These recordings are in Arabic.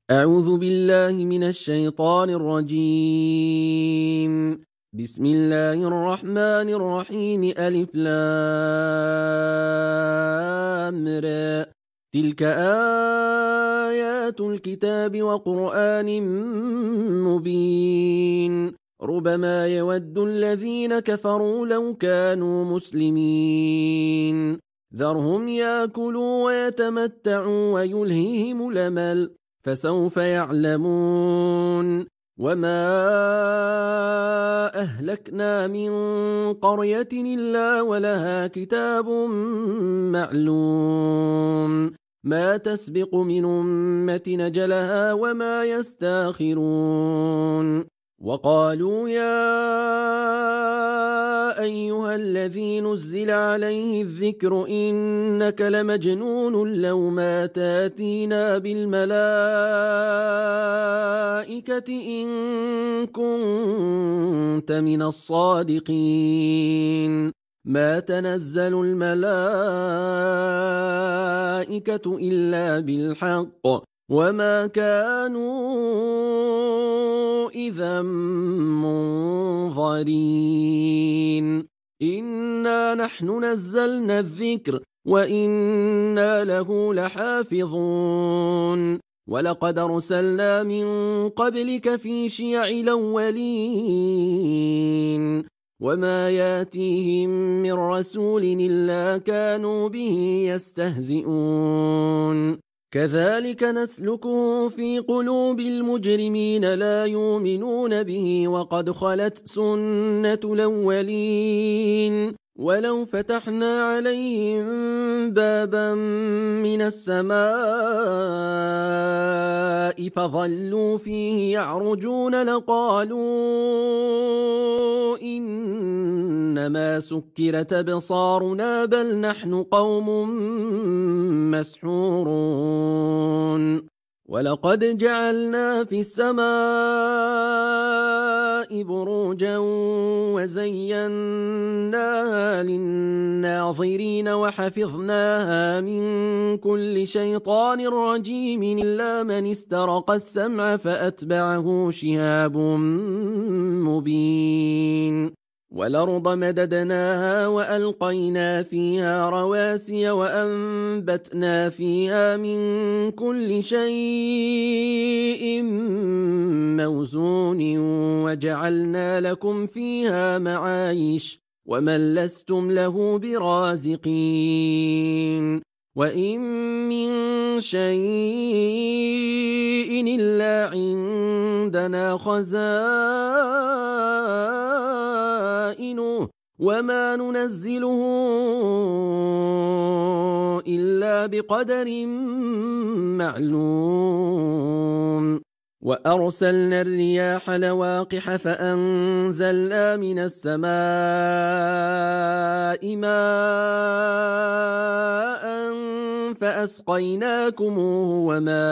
أعوذ بالله من الشيطان الرجيم. بسم الله الرحمن الرحيم. ألف لام را. تلك آيات الكتاب وقرآن مبين. ربما يود الذين كفروا لو كانوا مسلمين. ذرهم يأكلوا ويتمتعوا ويلههم الأمل، فسوف يعلمون. وما أهلكنا من قرية إلا ولها كتاب معلوم، ما تسبق من أمة نجلها وما يستاخرون. وقالوا يا أيها الذي نزل عليه الذكر إنك لمجنون لو ما تاتينا بالملائكة إن كنت من الصادقين. ما تنزل الملائكة إلا بالحق وما كانوا إذا منظرين. إنا نحن نزلنا الذكر وإنا له لحافظون. ولقد أرسلنا من قبلك في شيع الأولين وما ياتيهم من رسول إلا كانوا به يستهزئون. كذلك نسلكه في قلوب المجرمين لا يؤمنون به وقد خلت سنة الأولين. ولو فتحنا عليهم بابا من السماء فظلوا فيه يعرجون لقالوا إنما سكرت أبصارنا بل نحن قوم مسحورون. ولقد جعلنا في السماء بروجا وزيناها للناظرين وحفظناها من كل شيطان رجيم إلا من استرق السمع فأتبعه شهاب مبين. والأرض مددناها وألقينا فيها رواسي وأنبتنا فيها من كل شيء موزون وجعلنا لكم فيها معايش ومن لستم له برازقين. وإن من شيء إلا عندنا خزائنه وما ننزله إلا بقدر معلوم. وأرسلنا الرياح لواقح فأنزلنا من السماء ماء فأسقيناكموه وما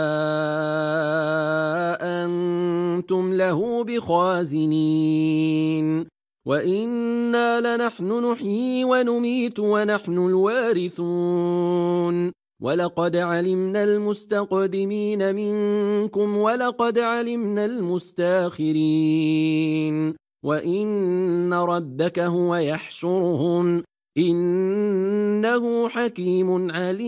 أنتم له بخازنين. وإنا لنحن نحيي ونميت ونحن الوارثون. ولقد علمنا المستقدمين منكم ولقد علمنا المستاخرين. وإن ربك هو يحشرهم إنه حكيم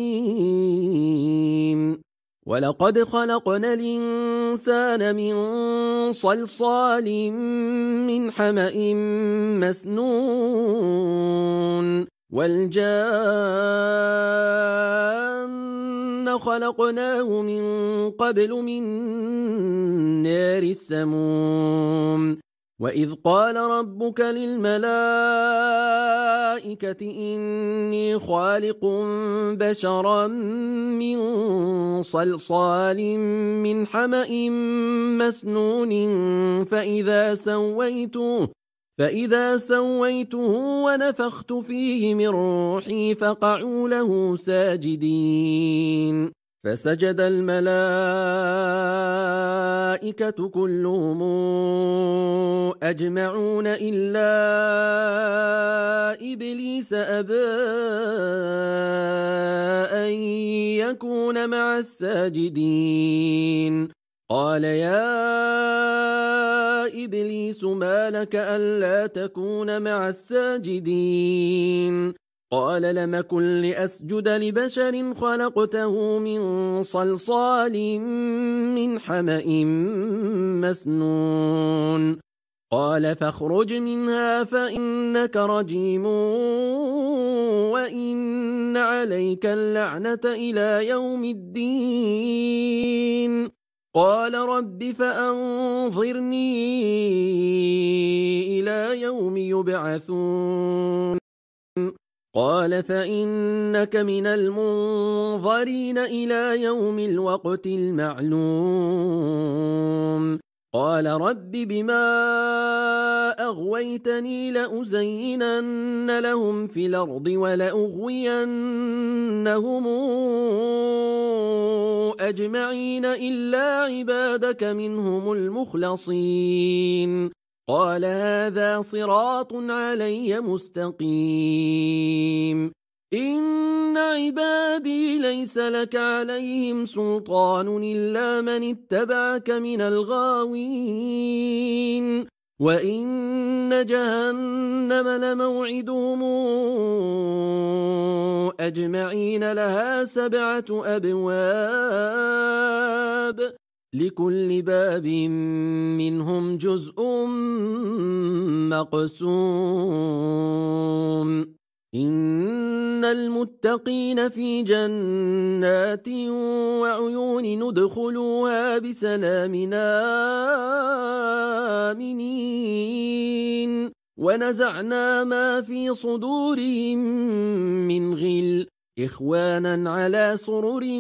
عليم. ولقد خلقنا الإنسان من صلصال من حمأ مسنون والجان خلقناه من قبل من نار السموم. وإذ قال ربك للملائكة إني خالق بشرا من صلصال من حمأ مسنون فإذا سويته ونفخت فيه من روحي فقعوا له ساجدين. فسجد الملائكة كلهم أجمعون إلا إبليس أبى أن يكون مع الساجدين. قال يا إبليس ما لك ألا تكون مع الساجدين؟ قال لم أكن لأسجد لبشر خلقته من صلصال من حمأ مسنون. قال فاخرج منها فإنك رجيم وإن عليك اللعنة إلى يوم الدين. قال رب فأنظرني إلى يوم يبعثون. قال فإنك من المنظرين إلى يوم الوقت المعلوم. قال رب بما أغويتني لأزينن لهم في الأرض ولأغوينهم أجمعين إلا عبادك منهم المخلصين. قال هذا صراط علي مستقيم. إن عبادي ليس لك عليهم سلطان إلا من اتبعك من الغاوين. وإن جهنم لموعدهم أجمعين لها 7 أبواب لكل باب منهم جزء مقسوم. إن المتقين في جنات وعيون ندخلوها بسلام آمنين. ونزعنا ما في صدورهم من غل إخوانا على سرر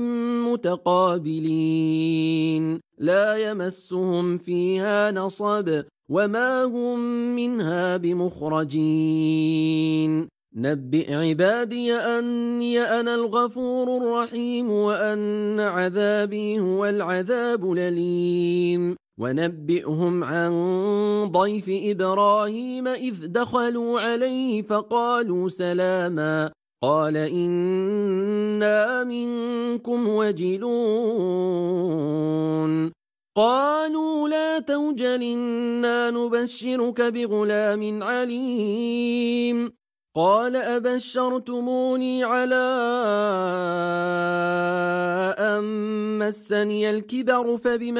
متقابلين لا يمسهم فيها نصب وما هم منها بمخرجين. نبئ عبادي أني أنا الغفور الرحيم وأن عذابي هو العذاب الأليم. ونبئهم عن ضيف إبراهيم إذ دخلوا عليه فقالوا سلاما قال إنا منكم وجلون. قالوا لا توجل إنا نبشرك بغلام عليم. قال أبشرتموني على أن مسني الكبر فبم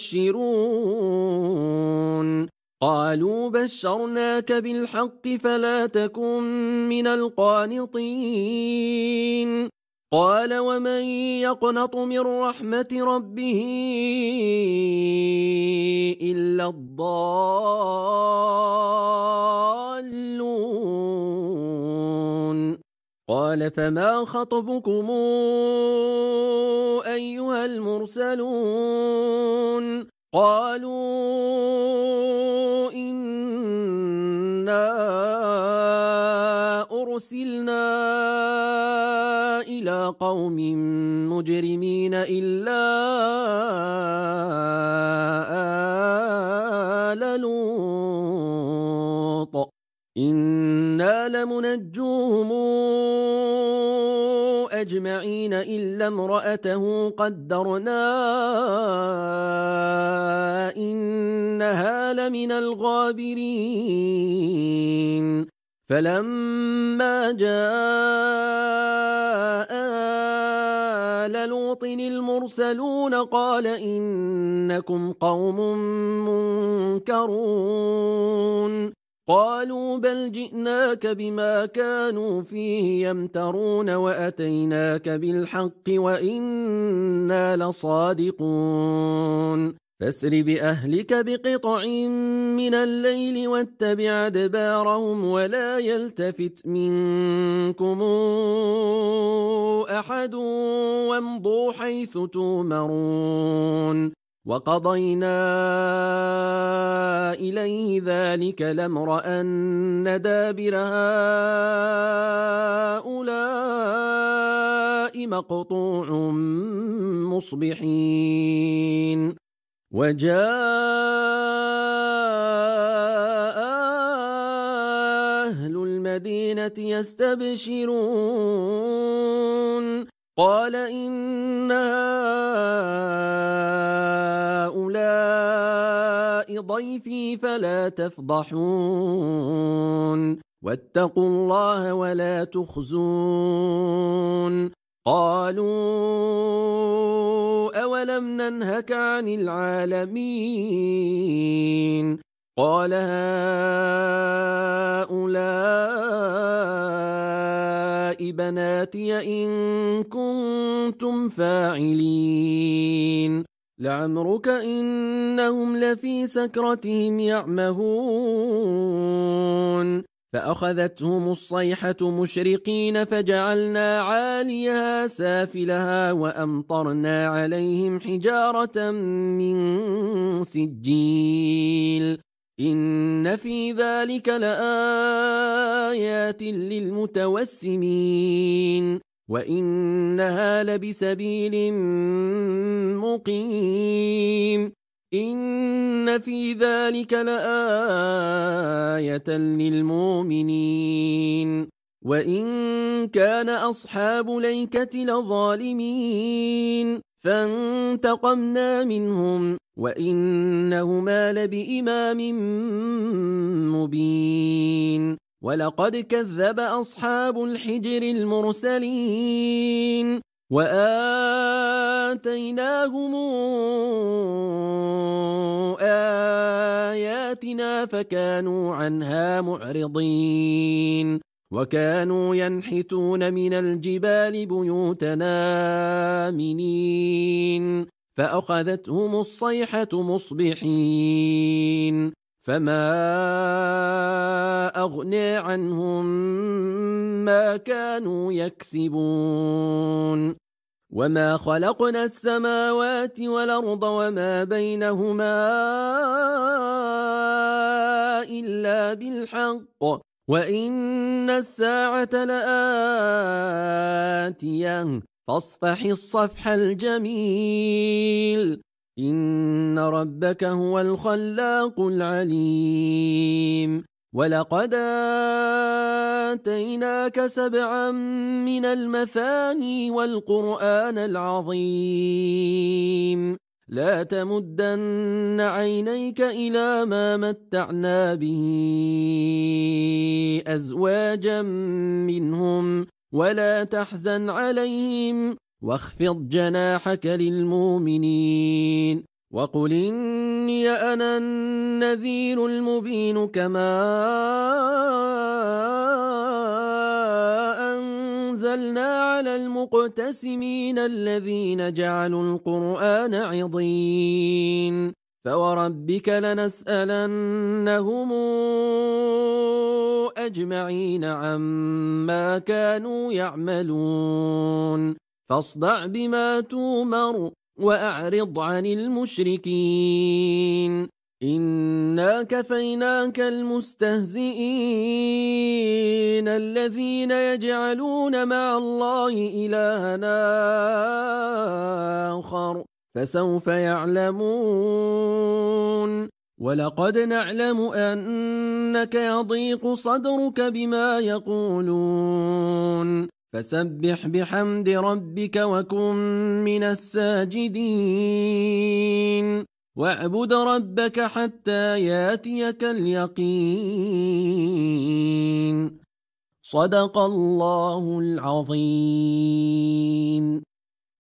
تبشرون؟ قالوا بشرناك بالحق فلا تكن من القانطين. قال ومن يقنط من رحمة ربه إلا الضالون. قال فما خطبكم أيها المرسلون؟ قالوا إنا أرسلنا إلى قوم مجرمين إلا آل لوط إنا لمنجوهم أجمعين إلا امرأته قدرنا إنها لمن الغابرين. فلما جاء آل لوط المرسلون قال إنكم قوم منكرون. قالوا بل جئناك بما كانوا فيه يمترون وأتيناك بالحق وإنا لصادقون. فاسر بأهلك بقطع من الليل واتبع أدبارهم ولا يلتفت منكم أحد وامضوا حيث تؤمرون. وقضينا إليه ذلك الأمر أن دابر هؤلاء مقطوع مصبحين وجاء أهل المدينة يستبشرون قال إن هؤلاء ضيفي فلا تفضحون واتقوا الله ولا تخزون قالوا أولم ننهك عن العالمين قال هؤلاء بناتي إن كنتم فاعلين لعمرك إنهم لفي سكرتهم يعمهون فأخذتهم الصيحة مشرقين فجعلنا عاليها سافلها وأمطرنا عليهم حجارة من سجيل إن في ذلك لآيات للمتوسمين وإنها لبسبيل مقيم إن في ذلك لآية للمؤمنين وإن كان أصحاب ليكة لظالمين فانتقمنا منهم وإنهما لبإمام مبين ولقد كذب أصحاب الحجر المرسلين وآتيناهم آياتنا فكانوا عنها معرضين وكانوا ينحتون من الجبال بيوتنا آمنين فأخذتهم الصيحة مصبحين فما أغنى عنهم ما كانوا يكسبون وما خلقنا السماوات والأرض وما بينهما إلا بالحق وإن الساعة لآتية فاصفح الصفح الجميل إن ربك هو الخلاق العليم ولقد آتيناك 7 من المثاني والقرآن العظيم لا تمدن عينيك إلى ما متعنا به أزواجا منهم ولا تحزن عليهم واخفض جناحك للمؤمنين وقل إني أنا النذير المبين كما أنزلنا على المقتسمين الذين جعلوا القرآن عضين فوربك لنسألنهم أجمعين عما كانوا يعملون فاصدع بما تومر وأعرض عن المشركين إنا كفيناك المستهزئين الذين يجعلون مع الله إلهنا آخر فسوف يعلمون ولقد نعلم أنك يضيق صدرك بما يقولون فسبح بحمد ربك وكن من الساجدين واعبد ربك حتى ياتيك اليقين صدق الله العظيم.